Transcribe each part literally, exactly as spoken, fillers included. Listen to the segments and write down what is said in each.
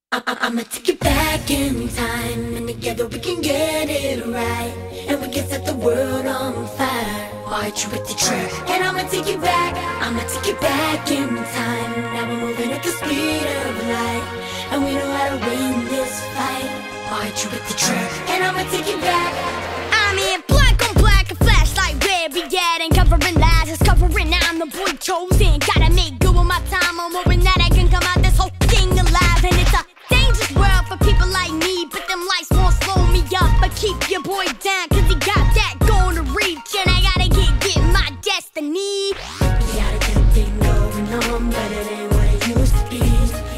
I- I- I'ma take it back in time, and together we can get it right, and we can set the world on fire. Arch with the track, and I'ma take it back. I'ma take it back in time. Now we're moving at the speed of light, and we know how to win this fight. Arch with the track, and I'ma take it back. I'm in black on black, a flashlight red, we getting covering lies, it's covering. I'm the boy chosen, gotta make good with my time. I'm hoping that I can come out this whole thing alive, and it's a dangerous world for people like me, but them lights won't slow me up. But keep your boy down, cause he got that goal to reach, and I gotta get, get my destiny. We got a good thing going on, but it ain't what it used to be.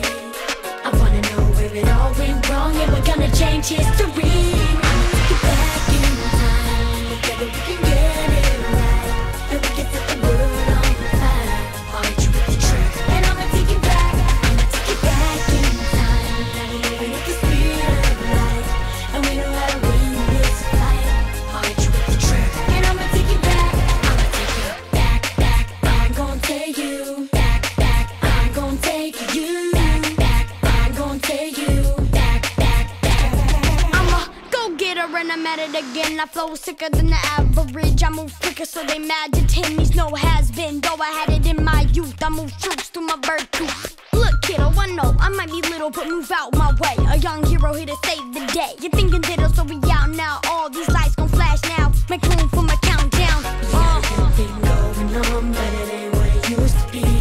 I wanna know where it all went wrong, and we're gonna change history. I'ma take it back in time, together we can get it right, and we can set the world on fire. Arch with the track, and I'ma take it back. I'ma take it back in time. Now we're moving at the speed of light, and we know how to win this fight. Arch with the track, and I'ma take it back. I'ma take it back, back. I'm gon' take you back, back. I'm gon' take you back, back. I'm gon' take you back, back, back. I'm a go-getter and I'm at it again. I flow sicker than the average. I move quicker so they mad to ten. He's no has-been, though I had it in my youth. I move troops through my virtue. Look, kiddo, I know I might be little, but move out my way. A young hero here to save the day. You're thinking diddle, so we out now. All these lights gon' flash now. Make room for my countdown. Uh. Good thing going on, but it ain't what it used to be.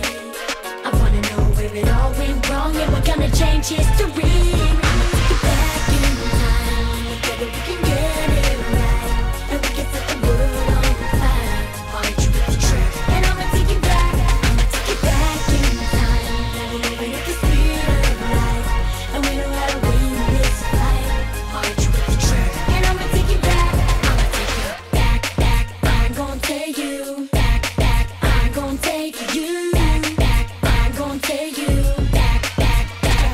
I wanna know where it all went wrong, and we're gonna change history. I'ma take it back in time, together we can get it right, and we can set the world on fire. Arch with the track, and I'ma take it back. I'ma take it back in time. Now we're moving at the speed of light, and we know how to win this fight. Arch with the track, and I'ma take it back. I'ma take it back, back. I'm gon' take you back, back. I'm gon' take you back, back. I'm gon' take you back, back, back.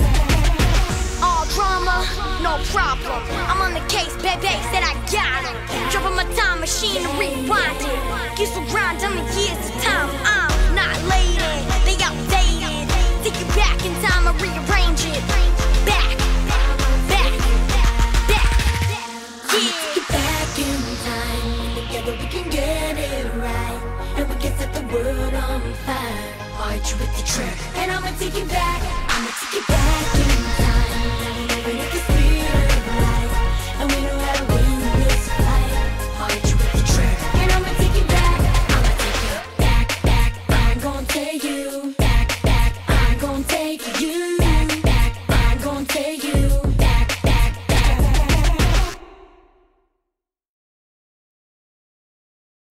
All drama, no problem. I'm on the case, baby, said I got it. Driving my time machine to rewind it. Used to grind on the years of time. I'm not late, they outdated. Take it back in time and rearrange it. Back, back, back. I'ma take it back in time, and together we can get it right, and we can set the world on fire. Arch with the track, and I'ma take it back. I'ma take it back in time. Now we're moving at the speed of light, and we know how to win this fight. Arch with the track, and I'ma take it back. I'ma take it back, back. I'm gon' take you back, back. I'm gon' take you back, back. I'm gon' take you